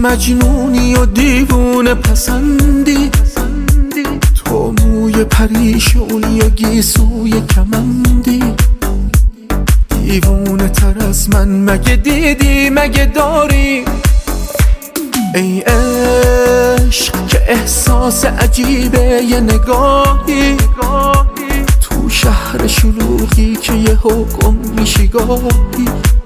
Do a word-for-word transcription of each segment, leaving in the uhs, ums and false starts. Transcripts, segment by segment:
مجنونی و دیوونه پسندی، تو موی پریشونی و گیسوی کمندی. دیوونه تر از من مگه دیدی مگه داری؟ ای عشق که احساس عجیبه یه نگاهی، تو شهر شلوغی که یه حکم میشی گاهی.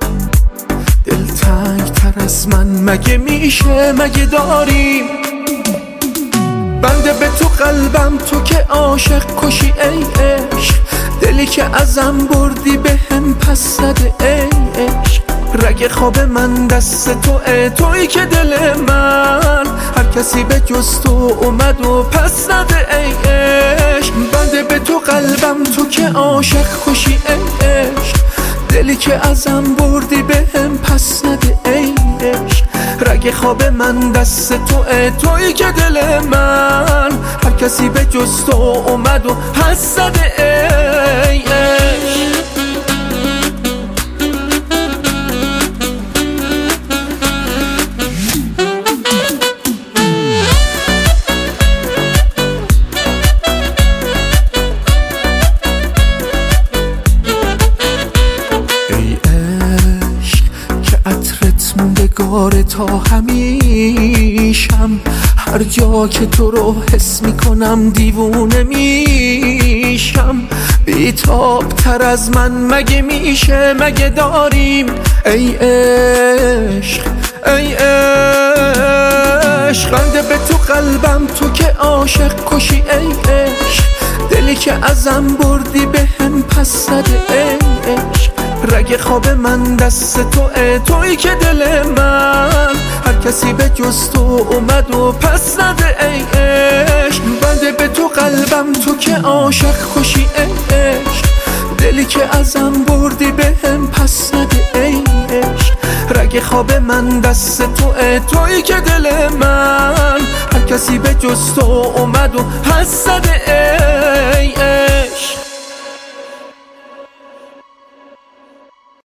دلتنگ تر از من مگه میشه مگه داری؟ بنده به تو قلبم تو که عاشق کشی ای عشق، دلی که ازم بردی به هم پس زده ای عشق. رگ خواب من دست تو ای تویی که دل من هر کسی به جز تو اومد و پس زده ای عشق. بنده به تو قلبم تو که عاشق کشی ای عشق، دلی که ازم بردی به هم پس زده ای عشق. رگ خواب من دست تو ای تویی که دل من هر کسی به جز تو اومد و پس زده ای عشق. موندگار تا همیشم، هر جا که تو رو حس میکنم دیوونه میشم. بیتاب تر از من مگه میشه مگه داریم؟ ای عشق ای عشق، بنده به تو قلبم تو که عاشق کشی ای عشق، دلی که ازم بردی به هم پس زده ای عشق. رگ خواب من دست تو ای تویی که دل من هر کسی به جز تو اومد و پس زده ای عشق. بنده به تو قلبم تو که عاشق کشی ای عشق، دلی که ازم بردی به هم پس زده ای عشق. رگ خواب من دست تو ای تویی که دل من هر کسی به جز تو اومد و پس زده ای عشق.